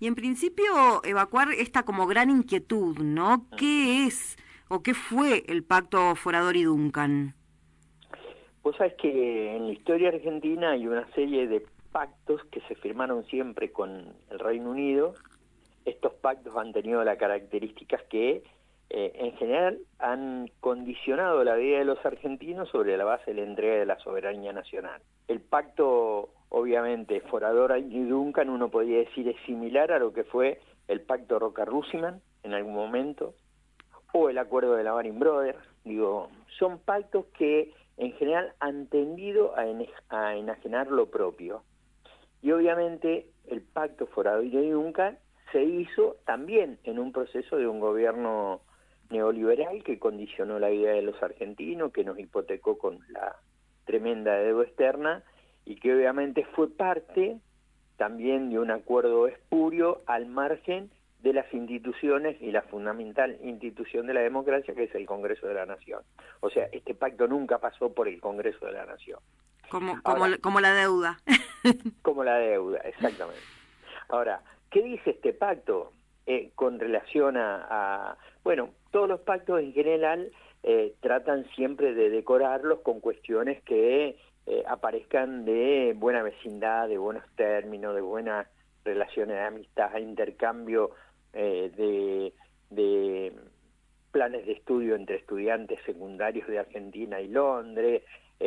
Y en principio evacuar esta como gran inquietud, ¿no? ¿Qué es o qué fue el Pacto Forador y Duncan? Vos sabés que en la historia argentina hay una serie de pactos que se firmaron siempre con el Reino Unido. Estos pactos han tenido las características que en general han condicionado la vida de los argentinos sobre la base de la entrega de la soberanía nacional. El pacto, obviamente, Forador y Duncan, uno podría decir es similar a lo que fue el pacto Roca-Ruziman en algún momento, o el acuerdo de la Baring Brothers. Digo, son pactos que en general han tendido a enajenar lo propio. Y obviamente el pacto Forador y Duncan se hizo también en un proceso de un gobierno neoliberal que condicionó la vida de los argentinos, que nos hipotecó con la tremenda deuda externa y que obviamente fue parte también de un acuerdo espurio al margen de las instituciones y la fundamental institución de la democracia, que es el Congreso de la Nación. O sea, este pacto nunca pasó por el Congreso de la Nación. Ahora, Como la deuda. como la deuda, exactamente. Ahora, ¿qué dice este pacto con relación bueno, todos los pactos en general tratan siempre de decorarlos con cuestiones que aparezcan de buena vecindad, de buenos términos, de buenas relaciones de amistad, intercambio de planes de estudio entre estudiantes secundarios de Argentina y Londres,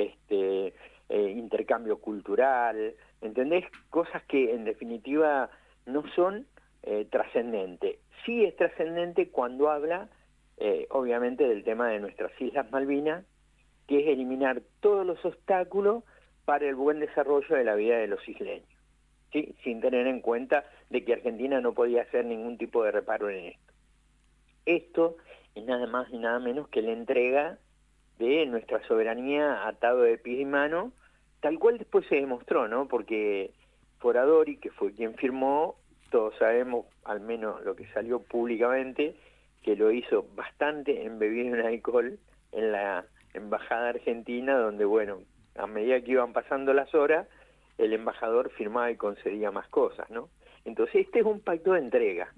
intercambio cultural, ¿entendés? Cosas que en definitiva no son trascendentes. Sí es trascendente cuando habla, obviamente, del tema de nuestras Islas Malvinas, que es eliminar todos los obstáculos para el buen desarrollo de la vida de los isleños, ¿sí? Sin tener en cuenta de que Argentina no podía hacer ningún tipo de reparo en esto. Esto es nada más y nada menos que la entrega de nuestra soberanía atado de pies y mano, tal cual después se demostró, ¿no? Porque Foradori, que fue quien firmó, todos sabemos, al menos lo que salió públicamente, que lo hizo bastante embebido en alcohol en la embajada argentina, donde, bueno, a medida que iban pasando las horas, el embajador firmaba y concedía más cosas, ¿no? Entonces este es un pacto de entrega.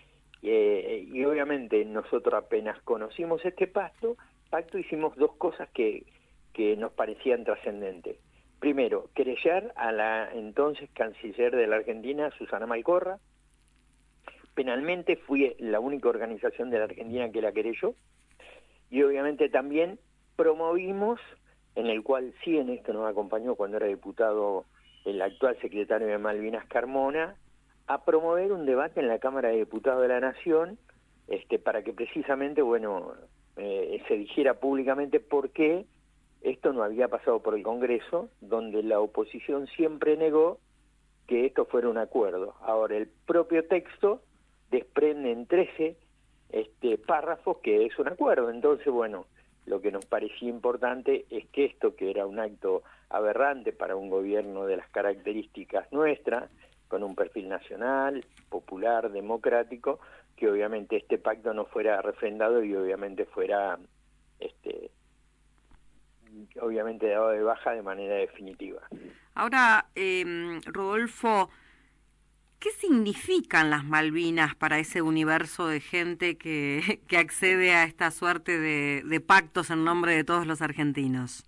Y obviamente nosotros apenas conocimos este pacto hicimos dos cosas que nos parecían trascendentes. Primero, querellar a la entonces canciller de la Argentina, Susana Malcorra. Penalmente fui la única organización de la Argentina que la querelló. Y obviamente también promovimos, en el cual sí en esto nos acompañó cuando era diputado el actual secretario de Malvinas Carmona, a promover un debate en la Cámara de Diputados de la Nación, para que precisamente, bueno, se dijera públicamente por qué esto no había pasado por el Congreso, donde la oposición siempre negó que esto fuera un acuerdo. Ahora, el propio texto desprende en 13 párrafos que es un acuerdo. Entonces, bueno, lo que nos parecía importante es que esto, que era un acto aberrante para un gobierno de las características nuestras, con un perfil nacional, popular, democrático, que obviamente este pacto no fuera refrendado y obviamente fuera obviamente dado de baja de manera definitiva. Ahora, Rodolfo, ¿qué significan las Malvinas para ese universo de gente que accede a esta suerte de pactos en nombre de todos los argentinos?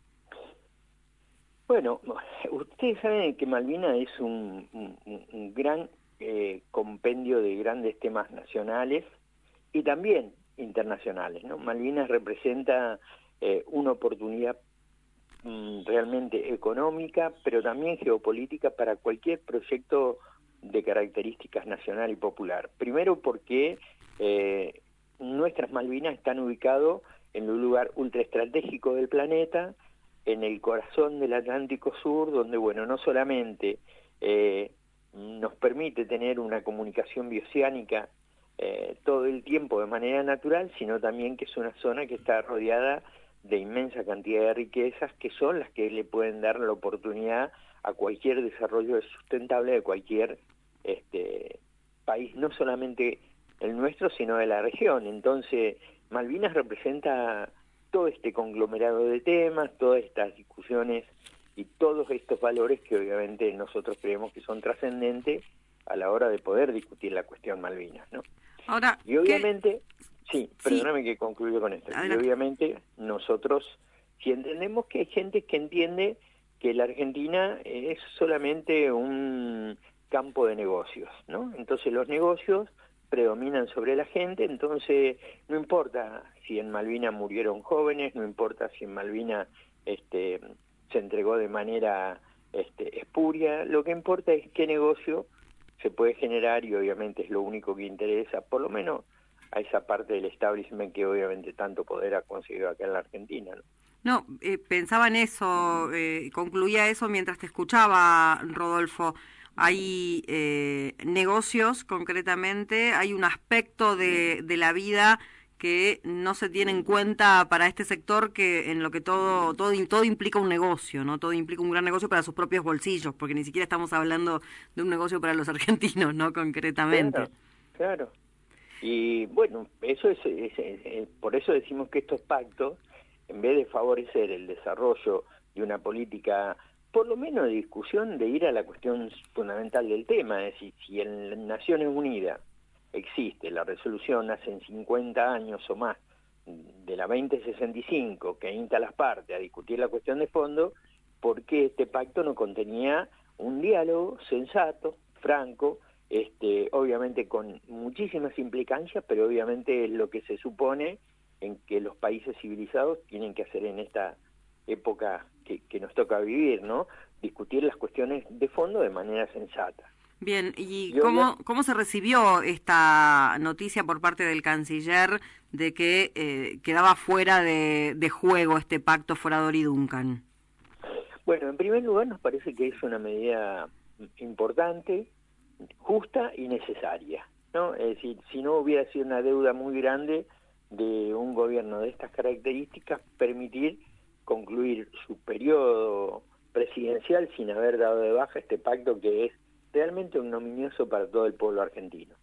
Bueno, ustedes saben que Malvinas es un gran compendio de grandes temas nacionales y también internacionales, ¿no? Malvinas representa una oportunidad realmente económica, pero también geopolítica para cualquier proyecto de características nacional y popular. Primero porque nuestras Malvinas están ubicados en un lugar ultraestratégico del planeta, en el corazón del Atlántico Sur, donde, bueno, no solamente nos permite tener una comunicación bioceánica todo el tiempo de manera natural, sino también que es una zona que está rodeada de inmensa cantidad de riquezas que son las que le pueden dar la oportunidad a cualquier desarrollo sustentable de cualquier país, no solamente el nuestro, sino de la región. Entonces, Malvinas representa todo este conglomerado de temas, todas estas discusiones y todos estos valores que obviamente nosotros creemos que son trascendentes a la hora de poder discutir la cuestión Malvinas, ¿no? Ahora, Y obviamente, sí, Sí, perdóname que concluya con esto, y adelante. obviamente nosotros, si entendemos que hay gente que entiende que la Argentina es solamente un campo de negocios, ¿no? Entonces los negocios predominan sobre la gente, entonces no importa si en Malvinas murieron jóvenes, no importa si en Malvinas se entregó de manera espuria, lo que importa es qué negocio se puede generar y obviamente es lo único que interesa, por lo menos a esa parte del establishment que obviamente tanto poder ha conseguido acá en la Argentina, ¿no? No, pensaba en eso, concluía eso mientras te escuchaba, Rodolfo. Hay negocios, concretamente, hay un aspecto de la vida que no se tiene en cuenta para este sector, que en lo que todo implica un negocio, ¿no? Todo implica un gran negocio para sus propios bolsillos, porque ni siquiera estamos hablando de un negocio para los argentinos, ¿no? Concretamente. Claro, claro. Y bueno, eso por eso decimos que estos pactos, en vez de favorecer el desarrollo de una política, por lo menos de discusión, de ir a la cuestión fundamental del tema, es decir, si en Naciones Unidas existe la resolución hace 50 años o más de la 2065 que insta a las partes a discutir la cuestión de fondo, ¿por qué este pacto no contenía un diálogo sensato, franco, obviamente con muchísimas implicancias, pero obviamente es lo que se supone en que los países civilizados tienen que hacer en esta época que nos toca vivir, ¿no? Discutir las cuestiones de fondo de manera sensata. Bien, ¿y Y obvio, cómo se recibió esta noticia por parte del canciller de que quedaba fuera de juego este pacto Forador y Duncan? bueno, en primer lugar nos parece que es una medida importante, justa y necesaria, ¿no? Es decir, si no hubiera sido una deuda muy grande de un gobierno de estas características, permitir concluir su periodo presidencial sin haber dado de baja este pacto que es realmente ignominioso para todo el pueblo argentino.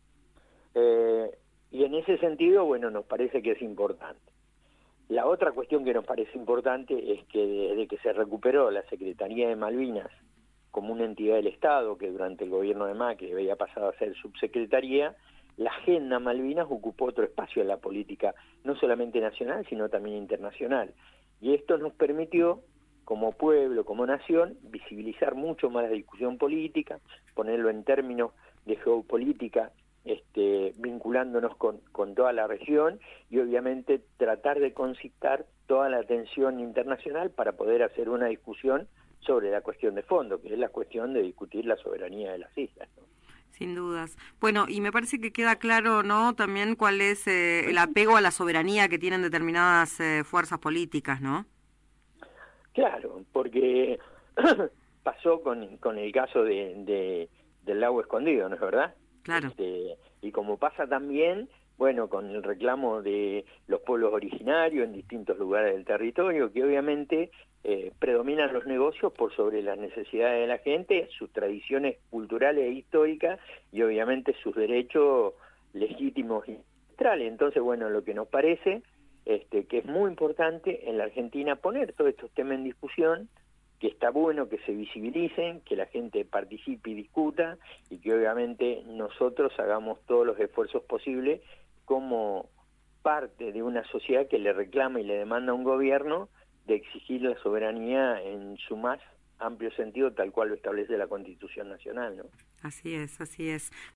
Y en ese sentido, bueno, nos parece que es importante. La otra cuestión que nos parece importante es que desde que se recuperó la Secretaría de Malvinas como una entidad del Estado, que durante el gobierno de Macri había pasado a ser subsecretaría, la agenda Malvinas ocupó otro espacio en la política, no solamente nacional, sino también internacional. Y esto nos permitió, como pueblo, como nación, visibilizar mucho más la discusión política, ponerlo en términos de geopolítica, vinculándonos con toda la región y obviamente tratar de concitar toda la atención internacional para poder hacer una discusión sobre la cuestión de fondo, que es la cuestión de discutir la soberanía de las islas, ¿no? Sin dudas. Bueno, y me parece que queda claro, ¿no? También cuál es el apego a la soberanía que tienen determinadas fuerzas políticas, ¿no? Claro, porque pasó con el caso del lago escondido, ¿no es verdad? Claro. Y como pasa también, bueno, con el reclamo de los pueblos originarios en distintos lugares del territorio, que obviamente predominan los negocios por sobre las necesidades de la gente, sus tradiciones culturales e históricas y obviamente sus derechos legítimos y ancestrales. Entonces, bueno, lo que nos parece que es muy importante en la Argentina poner todos estos temas en discusión, que está bueno que se visibilicen, que la gente participe y discuta, y que obviamente nosotros hagamos todos los esfuerzos posibles como parte de una sociedad que le reclama y le demanda a un gobierno de exigir la soberanía en su más amplio sentido, tal cual lo establece la Constitución Nacional, ¿no? Así es, así es.